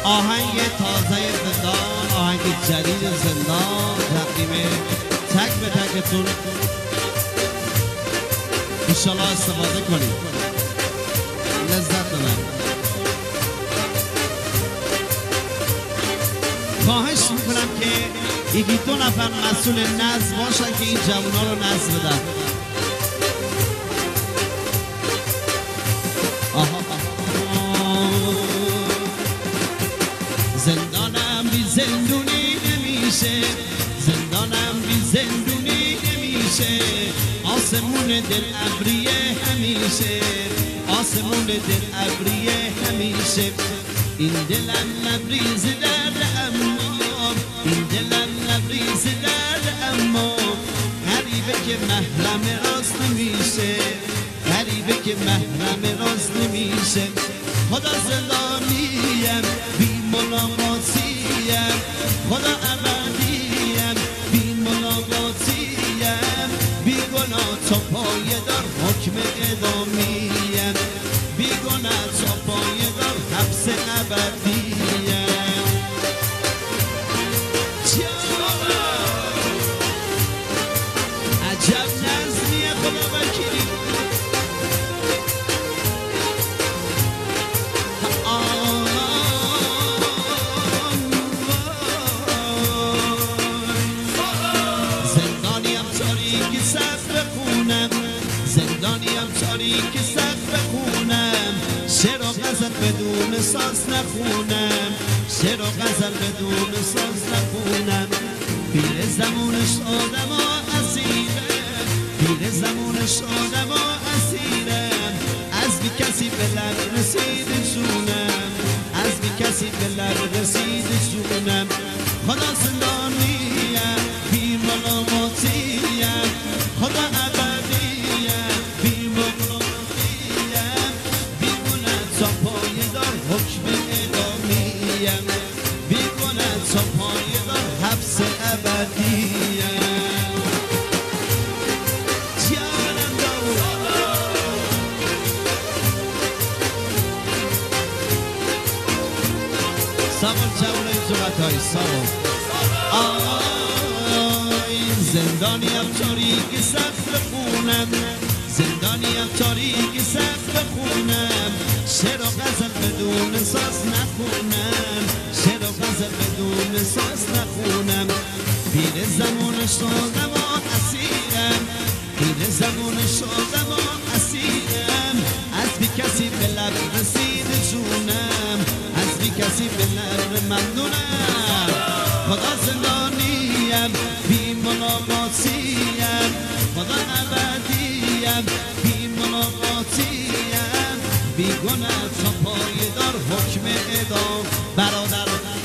آهنگ تازه زندان، آهنگ جدید زندان تقدیم تک به تکتون انشالله استفاده کنید، لذت ببرید. خواهش میکنم که یکی دو نفر مسئول نظم باشن که این جوونا رو نظم بدن. زندانم بی زندونی نمیشه، زندانم بی زندونی نمیشه، آسمون دل ابریه همیشه، آسمون دل ابریه همیشه. این دلم لبریز درد اما، این دلم لبریز درد اما، غریبه که محرم راست نمیشه، غریبه که محرم راست نمیشه. خدا زندانیم بی ملاقاتیم، خدا ابدیم بی ملاقاتیم، بی گناه تا پایه دار حکم اعدامیم، بی گناه تا پایه دار حبس ابدیم. عجب نظمیه خدا وکیلی. زندانیم تاریک سقف خونم، شعر و غزل بدون ساز نخونم، شعر و غزل بدون ساز نخونم. پیر زمون شدم و اسیرم، پیر زمون شدم و اسیرم، از بی کسی به لب رسید جونم، از بی کسی به لب رسید جونم. خدا زندانیم بی ملامتیم، خدا ابدیم بی ملامتیم، بی گناه تا پایه دار حکم اعدامیم، بی گناه تا پایه دار حبس ابدیم. جانم سوال جوانه صورتهای سوال. زندانیم تاریک سقف خونم، زندانیم تاریک سقف خونم، شعر و غزل بدون ساز نخونم، شعر و غزل بدون ساز نخونم. پیر زمان شدم و اسیرم، پیر زمان شدم و اسیرم، از بی کسی به لب رسید جونم، از بی کسی به لب ممنونم. خدا زندانیم بی ملاقاتیم، خدا ابدیم بی ملاقاتیم، بی گناه تا پایه دار حکم اعدام. برادر